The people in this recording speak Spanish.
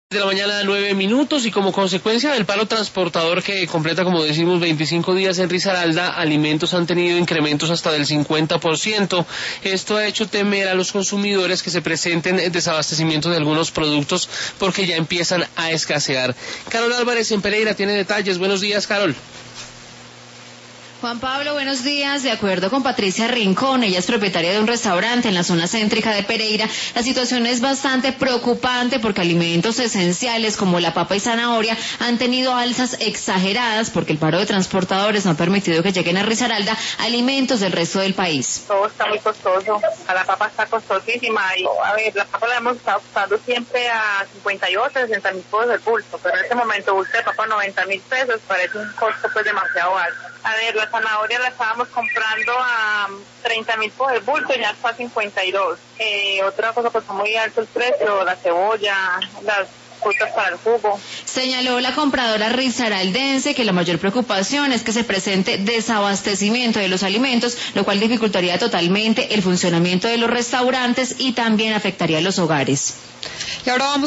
De la mañana, 9 minutos, y como consecuencia del paro transportador que completa, como decimos, 25 días en Risaralda, alimentos han tenido incrementos hasta del 50%. Esto ha hecho temer a los consumidores que se presenten desabastecimiento de algunos productos porque ya empiezan a escasear. Carol Álvarez en Pereira tiene detalles. Buenos días, Carol. Juan Pablo, buenos días. De acuerdo con Patricia Rincón, ella es propietaria de un restaurante en la zona céntrica de Pereira, la situación es bastante preocupante porque alimentos esenciales como la papa y zanahoria han tenido alzas exageradas porque el paro de transportadores no ha permitido que lleguen a Risaralda alimentos del resto del país. Todo está muy costoso, la papa está costosísima y la papa la hemos estado buscando siempre a 58, 60 mil pesos el bulto, pero en este momento bulto de papa 90 mil pesos parece un costo pues demasiado alto. La zanahoria la estábamos comprando a 30 mil por el bulto y ya está a 52. Otra cosa, pues muy alto el precio, la cebolla, las frutas para el jugo. Señaló la compradora risaraldense que la mayor preocupación es que se presente desabastecimiento de los alimentos, lo cual dificultaría totalmente el funcionamiento de los restaurantes y también afectaría a los hogares. Y ahora vamos